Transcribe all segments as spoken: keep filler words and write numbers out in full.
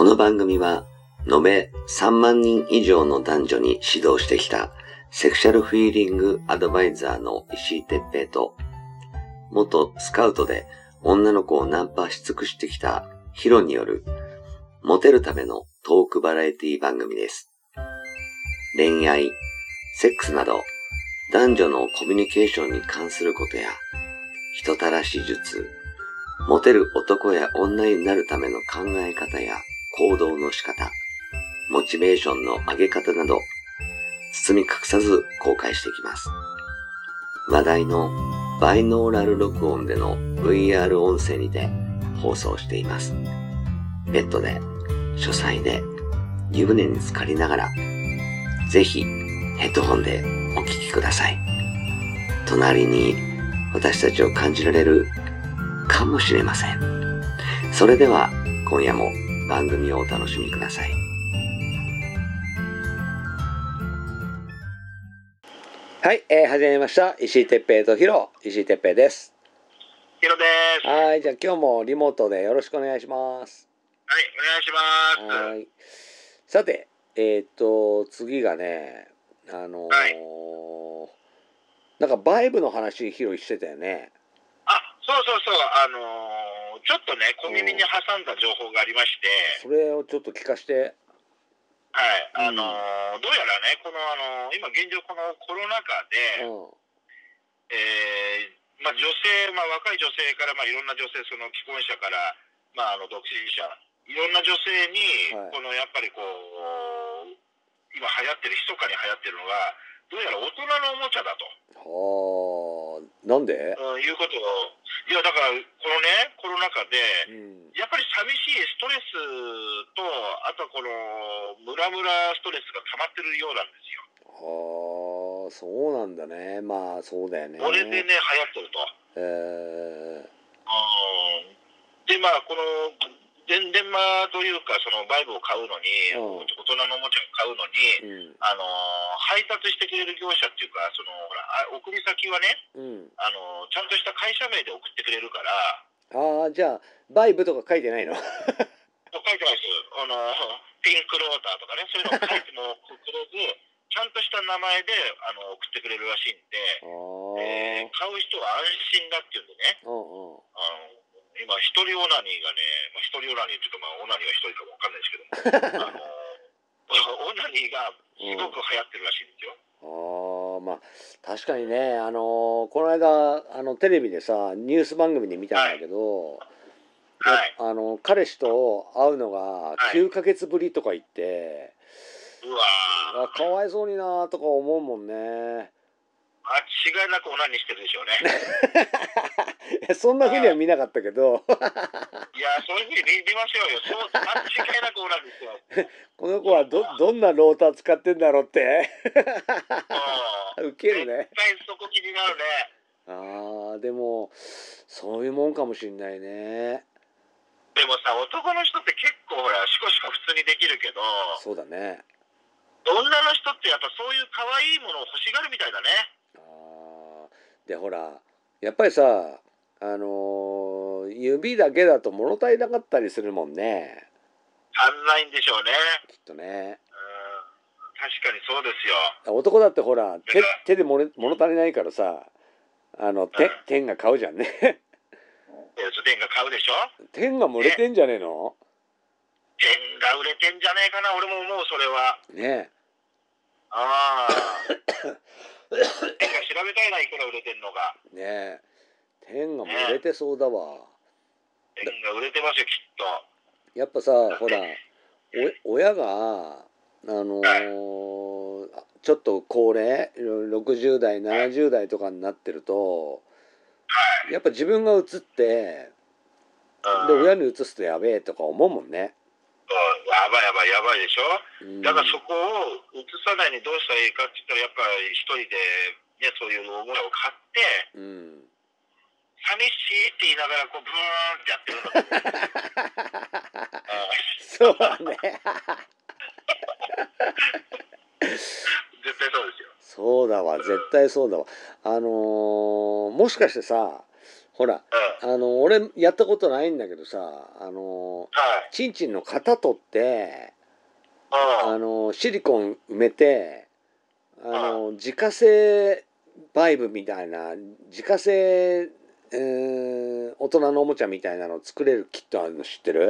の番組は延べさんまんにん以上の男女に指導してきたセクシャルフィーリングアドバイザーの石井哲平と、元スカウトで女の子をナンパし尽くしてきたヒロによるモテるためのトークバラエティ番組です。恋愛、セックスなど男女のコミュニケーションに関することや人たらし術、モテる男や女になるための考え方や行動の仕方、モチベーションの上げ方など包み隠さず公開していきます。話題のバイノーラル録音での ブイアール 音声にて放送しています。ベッドで、書斎で、湯船に浸かりながら、ぜひヘッドホンでお聞きください。隣に私たちを感じられるかもしれません。それでは今夜も番組をお楽しみください。はい、えー、始めました。石井哲平とヒロ、石井哲平です。 ヒロです。 はい、じゃあ今日もリモートでよろしくお願いします。 はい、お願いします。 はい。さて、えっと次がね、あのーはい、 なんかバイブの話ヒロしてたよね。 あ、そうそうそう、あのー、ちょっとね、小耳に挟んだ情報がありまして、 それをちょっと聞かして。 はい、あのうん、 ー、どうやらね、この、あのー、今現状このコロナ禍で、 うん、 えー、まあ女性、まあ若い女性から、まあいろんな女性、その既婚者から、まああの独身者、いろんな女性に、 はい、 このやっぱりこう、今流行ってる、密かに流行ってるのが、どうやら大人のおもちゃだと。 はあ、なんで？ うん、いうことを、いやだからこのねコロナ禍で、 うん、 やっぱり寂しいストレスと、あとこのムラムラストレスが溜まってるようなんですよ。 はあ、そうなんだね。まあそうだよね。 これでね流行ってると。 えー、 うんでまあこの電電話というかそのバイブを買うのに、 うん、 大人のおもちゃを買うのに、 うん、 あの配達してくれる業者っていうか、そのほら送り先はね、 うん、 あのちゃんとした会社名で送ってくれるから。 ああ、じゃあバイブとか書いてないの？ 書いてないです。あのピンクローターとかね、そういうのを書いてもくれず、ちゃんとした名前であの送ってくれるらしいんで、えー、買う人は安心だっていうんでね。 うんうん、 あの今一人オナニーがね、まあ、一人オナニーっていうか、まあオナニーは一人かもわかんないですけど、あのオナニーがすごく流行ってるらしいんですよ。 うん、ああ、まあ確かにね、あのー、この間あのテレビでさニュース番組で見たんだけど、 はい、 あの彼氏と会うのがきゅうかげつぶりとか言って、 うわあかわいそうになとか思うもんね。 間違いなくオナニーしてるでしょうね。 そんなふうには見なかったけどいやそういうふうに見ましょうよ。そう間違いなくオナニーしてます。 この子はどどんなローター使ってんだろうってウケるね。 絶対そこ気になるね。 ああ、でもそういうもんかもしんないね。 でもさ、男の人って結構ほらシコシコ普通にできるけど、 そうだね。 女の人ってやっぱそういう可愛いものを欲しがるみたいだね。 ああ、でほらやっぱりさ、あのー、指だけだと物足りなかったりするもんね。 足んないんでしょうね。 きっとね。 うん、確かにそうですよ。 男だってほら手手で物物足りないからさ、あの手、うん、天が買うじゃんね。 天が買うでしょ。 天が漏れてんじゃねえの？ 天が売れてんじゃねえかな、俺も思うそれは。 ねえ。 ああ。天が調べたいな、いくら売れてんのか。 ねえ。天が漏れてそうだわ。 ね、天が売れてますよきっと。 やっぱさ、ほらお親があのーはい、ちょっと高齢ろくじゅうだいななじゅうだいとかになってると、はい、やっぱ自分がうつって、うん、で親にうつすとやべえとか思うもんね。 うん、やばいやばいやばいでしょ、うん、だからそこをうつさないにどうしたらいいかって言ったら、やっぱり一人で、ね、そういう思いを買って、うん、寂しいって言いながらこうブーンってやってるんだとそうだね絶対そうですよ。 そうだわ、絶対そうだわ。あのー、もしかしてさ、 ほら、 うん。 あの、俺やったことないんだけどさ、あの、 はい。 チンチンの型取って、 うん。 あの、シリコン埋めて、あはの、自家製バイブみたいな、自家製、えー大人のおもちゃみたいなの作れるキットあるの知ってる？ へ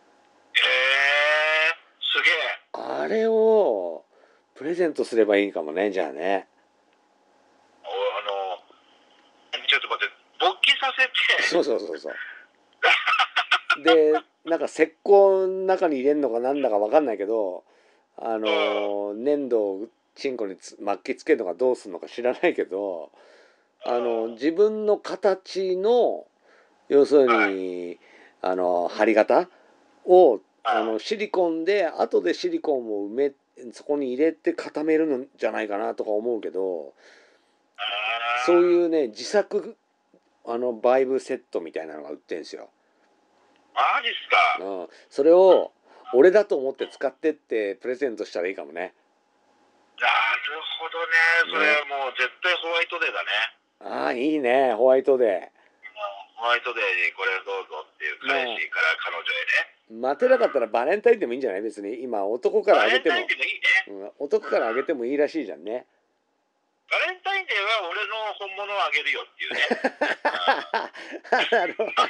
え、すげえ。 あれをプレゼントすればいいかもね、じゃあね。 おあの、ちょっと待って、勃起させて、 そうそうそうそう。で、なんか石膏の中に入れるのかなんだかわかんないけど、あの、粘土をチンコにつ巻きつけるのかどうするのか知らないけど、あの、自分の形の、要するに、あの、貼り型を、あの、シリコンで、後でシリコンを埋め、そこに入れて固めるのじゃないかなとか思うけど、そういうね、自作、あの、バイブセットみたいなのが売ってるんですよ。 マジっすか。 うん。それを、俺だと思って使ってってプレゼントしたらいいかもね。 なるほどね。それもう絶対ホワイトデーだね。 ああ、いいね、ホワイトデホワイトデーにこれどうぞっていう彼氏から彼女へね。 ー。待てなかったらバレンタインでもいいんじゃない？別に。今、男からバあげても、 レンタインデーもいいね。 うん、男からあげてもいいらしいじゃんね。 バレンタインデーは俺の本物をあげるよっていうね。 なるほど。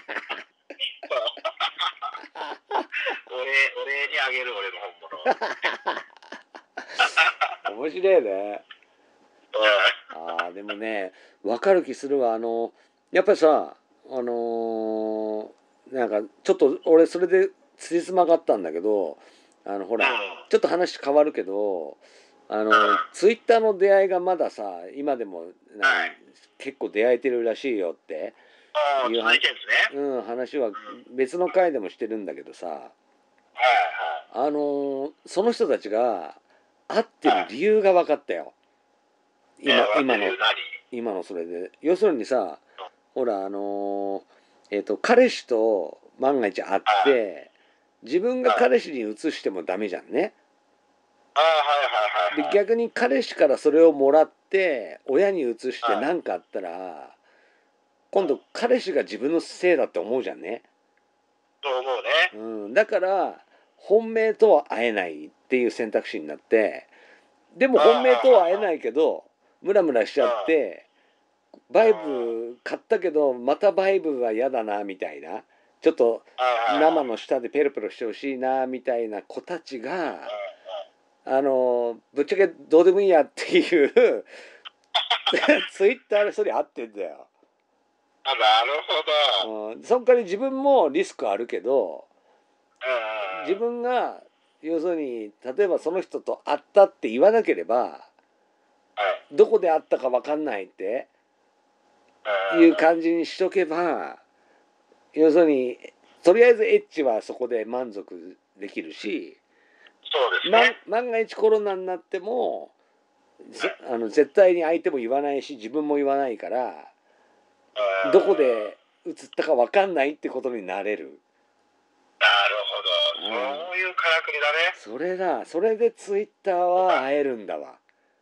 お礼、お礼にあげる俺の本物を。 面白いね。 うんああ、でもね、わかる気するわ。あの、やっぱりさ、あのーなんか、ちょっと俺それでつじつまがあったんだけど、あの、ほら、ちょっと話変わるけど、あの、ツイッターの出会いがまださ、今でもなはい結構出会えてるらしいよってああ、 いう続いてるんですね。 うん、話は別の回でもしてるんだけどさ、 はいはい。 あのーその人たちが会ってる理由が分かったよ。今、 えー今の、 何今のそれで。要するにさ、ほら、あのーえっと、彼氏と万が一会って、自分が彼氏に移してもダメじゃんね。 ああ、はいはいはい、はい。 で、逆に彼氏からそれをもらって、親に移して何かあったら、今度彼氏が自分のせいだって思うじゃんね。 と思うね。 うん、だから本命とは会えないっていう選択肢になって、でも本命とは会えないけどムラムラしちゃって、バイブ買ったけどまたバイブは嫌だなみたいな、ちょっと生の下でペロペロしてほしいなみたいな子たちが、あのぶっちゃけどうでもいいやっていうツイッターでそれ合ってんだよ。 あ、なるほど。 うん、その代わり自分もリスクあるけど、 うん、 自分が要するに例えばその人と会ったって言わなければ、 はい、 どこで会ったか分かんないっていう感じにしとけば、要するにとりあえずエッチはそこで満足できるし、 そうですね。 万が一コロナになってもあの絶対に相手も言わないし自分も言わないから、どこで移ったか分かんないってことになれる。 なるほど。そういうからくりだね。 それだ。それでツイッターは会えるんだわ。 なる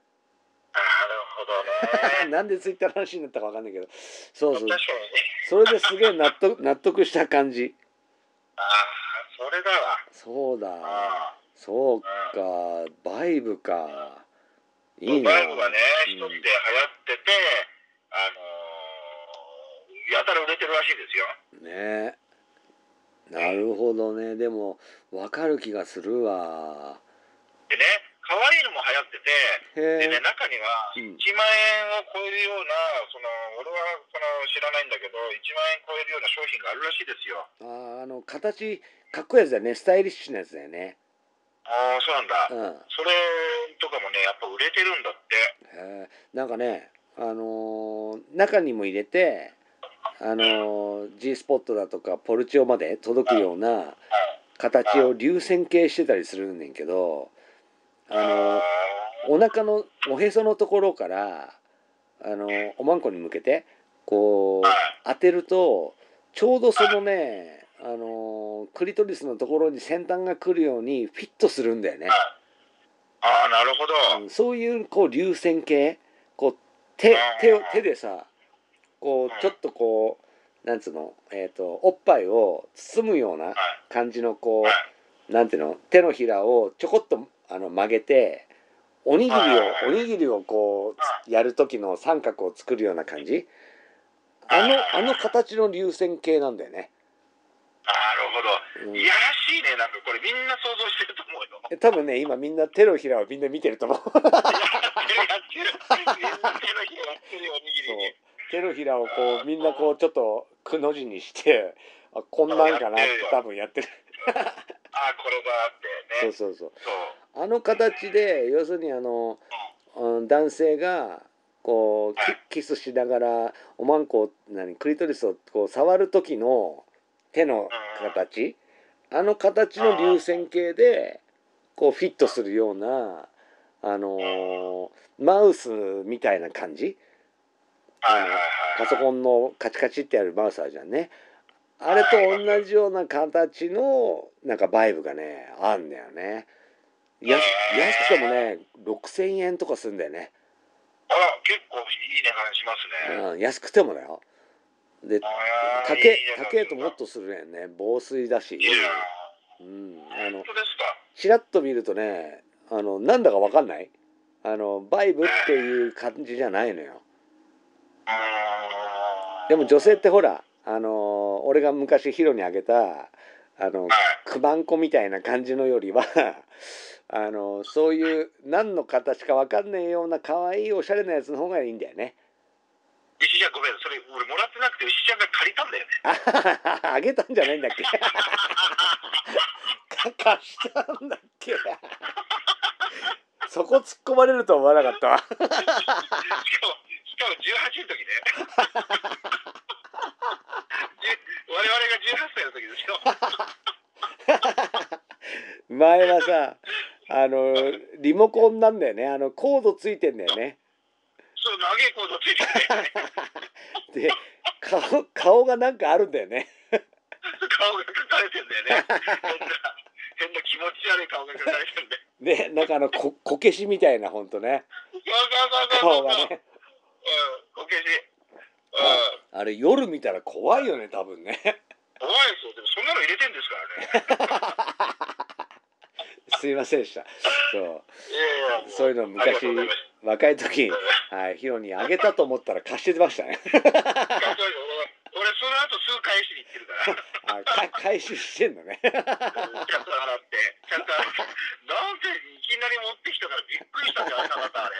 ほどね。 なんでツイッターの話になったか分かんないけど、そうそう。 確かにね。 それですげえ納得納得した感じ。 ああ、それだわ。 そうだ。 あそうか。バイブか。いいね。 バイブがね、一つでうん流行ってて、あのー、やたら売れてるらしいですよ。 ね。なるほどね。でも分かる気がするわ。 でね、可愛いのも流行ってて、 へでね、 え。 中にはうんいちまん円を超えるような、その、俺はその知らないんだけど、いちまん円超えるような商品があるらしいですよ。 あー、あの形かっこいいやつだよね。スタイリッシュなやつだよね。 ああ、そうなんだ。 うん。 それとかもね、やっぱ売れてるんだって。 へえ。なんかね、あのー中にも入れて、あのー G スポットだとかポルチオまで届くような形を流線形してたりするんねんけど、あのーお腹のおへそのところからあのーおまんこに向けてこう当てると、ちょうどそのね、あのークリトリスのところに先端が来るようにフィットするんだよね。 ああ、なるほど。 うん、そういうこう流線形、こう手手を手でさ、こうちょっとこうなんつうの、えーと、おっぱいを包むような感じのこう、なんていうの、手のひらをちょこっとあの曲げて、おにぎりをおにぎりをこうやる時の三角を作るような感じ、あのあの形の流線形なんだよね。 なるほど、うん、いやらしいね。なんかこれみんな想像してると思うよ。 多分ね、今みんな手のひらをみんな見てると思う。やってるやってる。みんな手のひらやってるよ、おにぎりに。手のひらをこうみんなこうちょっとくの字にして、あ、こんなんかなって多分やってる。 あ、これだってね。 そうそうそう。あの形で要するにあの、うん、男性がこうキスしながらおまんこ何クリトリスをこう触る時の手の形、あの形の流線形でこうフィットするようなあのー、マウスみたいな感じ。あのパソコンのカチカチってやるマウスあるじゃんね。あれと同じような形のなんかバイブがねあんだよね。安安くてもねろくせんえんとかするんだよね。 あら、結構いい値段しますね。 うん、安くてもだよ。で、高え高えともっとするよね。防水だし。うん、あのちらっと見るとね、あのなんだかわかんない。あのバイブっていう感じじゃないのよ。でも女性ってほら、あの俺が昔ヒロにあげたあのくまんこみたいな感じのよりはあのそういう何の形か分かんないような可愛いおしゃれなやつの方がいいんだよね。 石ちゃんごめん、それ俺もらってなくて石ちゃんが借りたんだよね。 あげたんじゃないんだっけ。貸したんだっけ。そこ突っ込まれると思わなかったわ。しかもしかもじゅうはちの時ね。我々がじゅうはっさいの時ですよ。 前はさ、あのリモコンなんだよね。あのコードついてんだよね。 そう、長いコードついてるね。 で、顔顔がなんかあるんだよね。 顔が描かれてんだよね。変な変な気持ち悪い顔が描かれてるんで。 ね、なんかあのここけしみたいな本当ね。顔がね。 うん、こけし。 うん、あれ夜見たら怖いよね、多分ね。 怖いですよ。でもそんなの入れてんですからね。 すいませんでした。そう。そういうの昔若い時、はい、ヒロにあげたと思ったら貸してましたね。 俺その後すぐ返しに行ってるから。 あ、か返ししてんのね。 ちゃんと払って、ちゃんとなんでいきなり持ってきたからびっくりしたんじゃないかなあれ。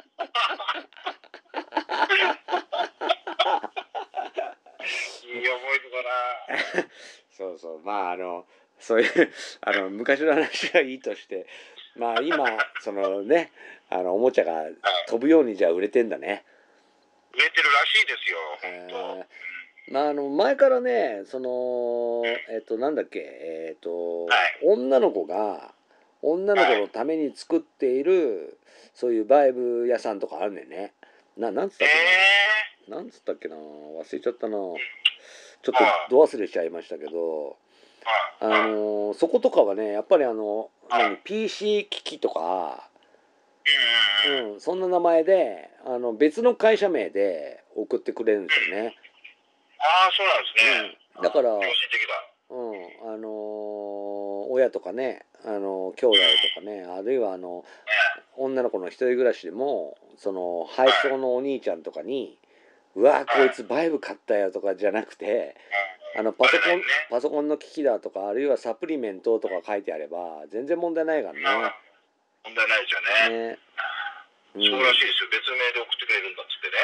いい思い出だな。 そうそう、まああのそういうあの昔の話はいいとして、まあ今そのね、あのおもちゃが飛ぶようにじゃあ売れてんだね。 売れてるらしいですよ。本当。 まああの前からね、そのえっとなんだっけ、えっと、 はい、 女の子が女の子のために作っているそういうバイブ屋さんとかあるんだよね。ななんつったっけな、えー、なんつったっけな、忘れちゃったな。ちょっとど忘れしちゃいましたけど。あのそことかはね、やっぱりあの何 ピーシー 機器とか、うん、そんな名前であの別の会社名で送ってくれるんですよね。 ああ、そうなんですね。 うん、だから、 良心的だ。 うん、あのー、親とかね、あの兄弟とかね、あるいはあの女の子の一人暮らしでもその配送のお兄ちゃんとかに「うわこいつバイブ買ったよ」とかじゃなくて。あのパソコン、パソコンの機器だとかあるいはサプリメントとか書いてあれば全然問題ないからね。 問題ないですよね。ね、うん、そうらしいですよ。別名で送ってくれるんだっつってね。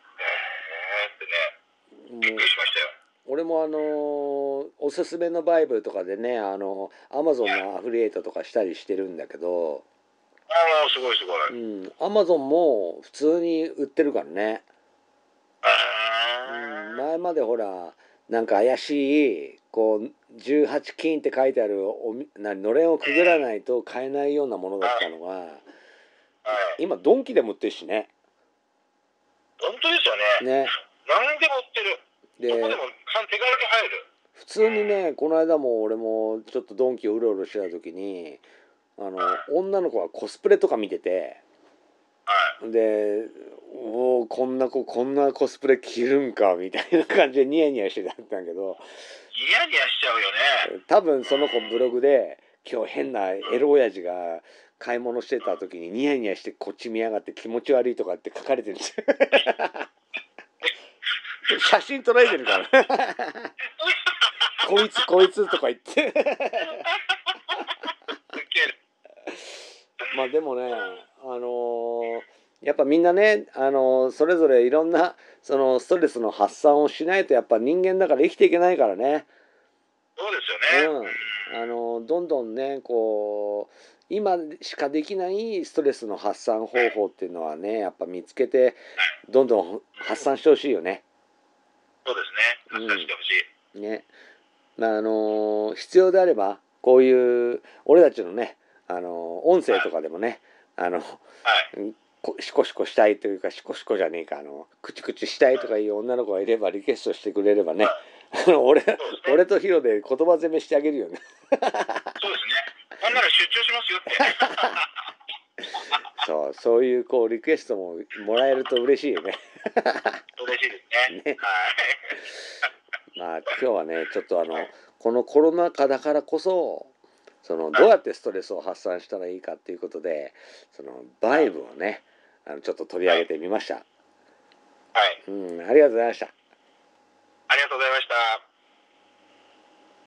へえってね。びっくりしましたよ。 俺もあのー、おすすめのバイブルとかでね、あのアマゾンのアフリエイトとかしたりしてるんだけど。 ああ、すごいすごい。 うん、アマゾンも普通に売ってるからね。うん、前までほら。なんか怪しいこうじゅうはち金って書いてあるおなのれんをくぐらないと買えないようなものだったのが、はい、今ドンキでも売ってるしね。 本当ですよね。ね。何でも売ってる。で、どこでも手軽に入る。 普通にね、この間も俺もちょっとドンキをうろうろしてた時にあの女の子がコスプレとか見てて、 はい。 で、おおこんな子こんなコスプレ着るんかみたいな感じでニヤニヤしてたんだけど、 ニヤニヤしちゃうよね。 多分その子ブログで今日変なエロ親父が買い物してた時にニヤニヤしてこっち見やがって気持ち悪いとかって書かれてるんですよ。写真撮られてるからこいつこいつとか言ってウケる。 まあでもね、あのーやっぱみんなね、あのーそれぞれいろんなそのストレスの発散をしないとやっぱ人間だから生きていけないからね。 そうですよね。 うん、あのーどんどんねこう今しかできないストレスの発散方法っていうのはねやっぱ見つけてどんどん発散してほしいよね。 そうですね。発散してほしい。 ね、まああのー必要であればこういう俺たちのね、あのー音声とかでもね、あのはい。 こシコシコしたいというかシコシコじゃねえか、あのクチクチしたいとかいう女の子がいればリクエストしてくれればね、あの俺そうですね。 俺とヒロで言葉攻めしてあげるよね。 そうですね。ほんなら出張しますよって。 そうそういうこうリクエストももらえると嬉しいよね。 嬉しいですね。 ねはい。 まあ今日はねちょっとあのこのコロナ禍だからこそそのどうやってストレスを発散したらいいかっていうことでそのバイブをねあのちょっと取り上げてみました。 はい。 うん、ありがとうございました。 ありがとうございました。